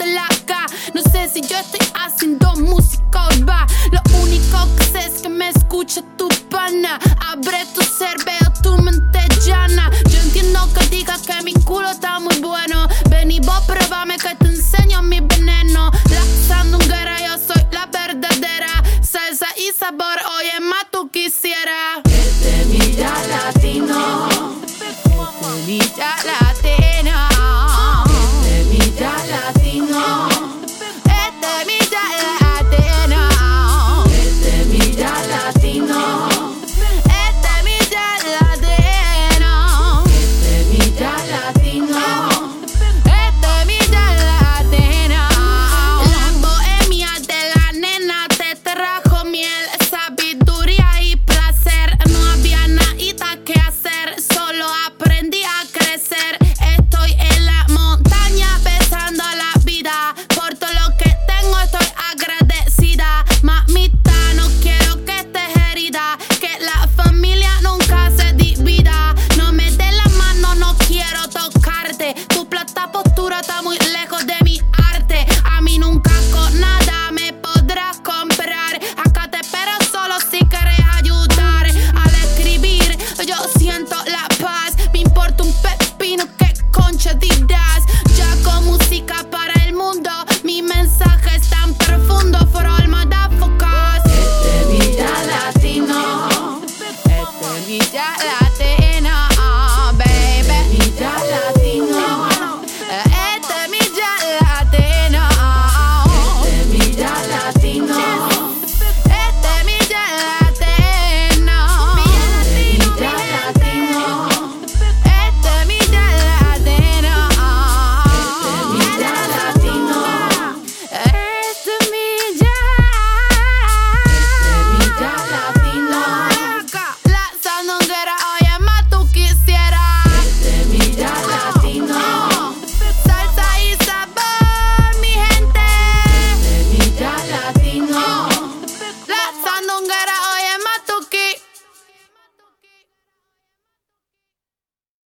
laca. No sé si yo estoy haciendo música urbana. Lo único que sé es que me escucha tu pana. Abre tu ser, veo tu mente llana. Yo entiendo que digas que mi culo está muy bueno. Ven y vos pruébame que